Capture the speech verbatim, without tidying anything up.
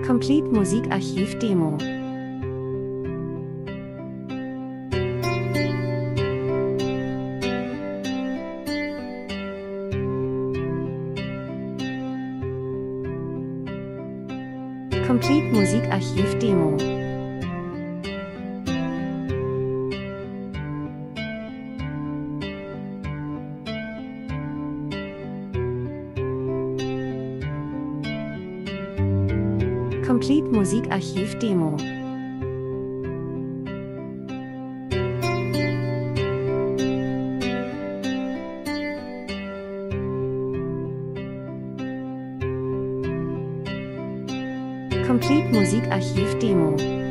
Complete Musikarchiv Demo. Complete Musikarchiv Demo. Complete Musikarchiv Demo. Complete Musikarchiv Demo.